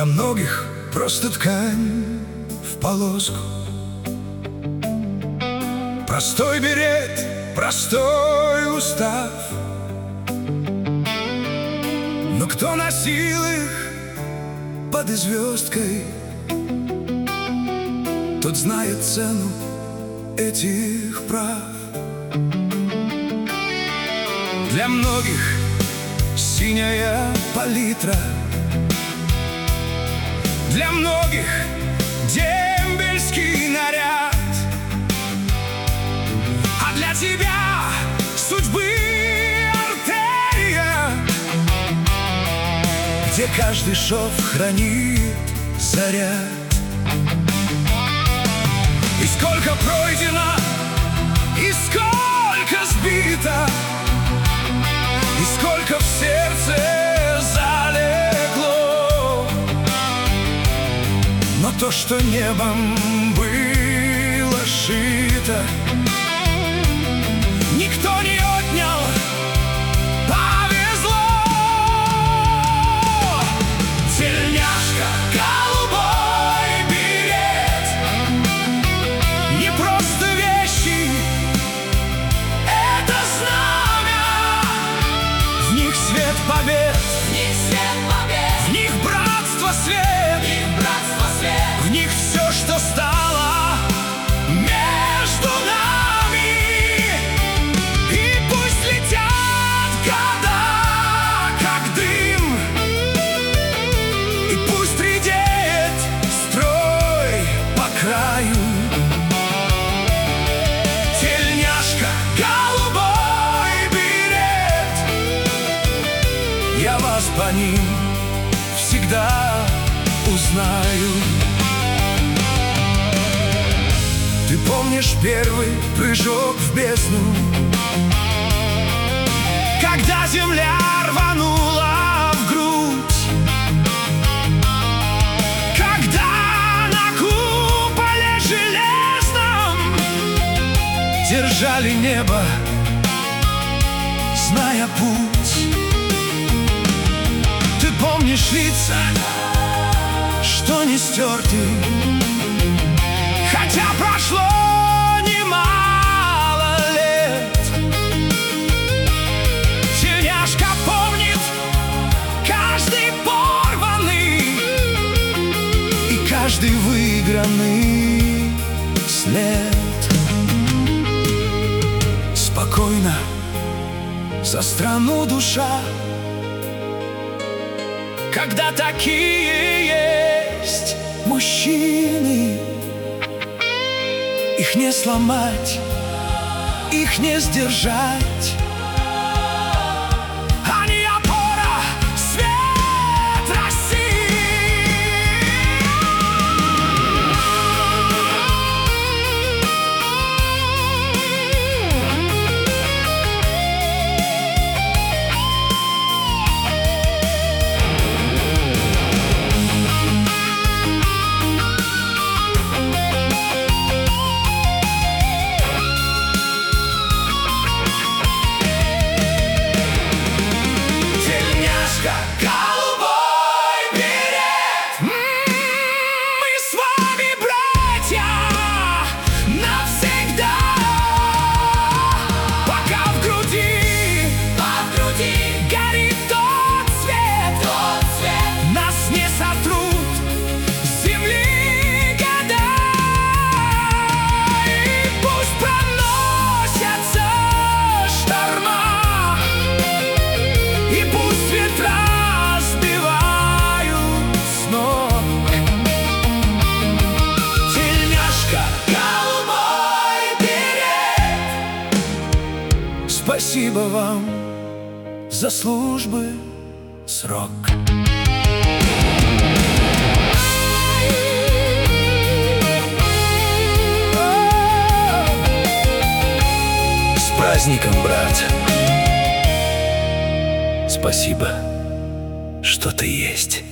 Для многих просто ткань в полоску, простой берет, простой устав. Но кто носил их под звездкой, тот знает цену этих прав. Для многих синяя палитра, для многих дембельский наряд, а для тебя судьбы артерия, где каждый шов хранит заряд. И сколько пройдено, и сколько сбито, и сколько в сердце залегло. Но то, что небом было шито, никто не отнял, повезло. Тельняшка, голубой берет, не просто вещи, это знамя. В них свет побед, в них братство, свет, в них все, что стало между нами. И пусть летят года, как дым, и пусть редеет строй по краю. Тельняшка, голубой берет, я вас по ним всегда узнаю. Ты помнишь первый прыжок в бездну, когда земля рванула в грудь, когда на куполе железном держали небо, зная путь. Ты помнишь лица, что не стерты, хотя прошло немало лет. Тельняшка помнит каждый порванный и каждый выигранный след. Спокойно за страну душа, когда такие есть мужчины. Их не сломать, их не сдержать. Они опора, свет России. Голубой берет, мы с вами братья навсегда. Пока в груди горит тот свет, нас не сотрут с земли года. И пусть проносятся шторма, и пусть ветра спасибо вам за службы срок. С праздником, брат! Спасибо, что ты есть.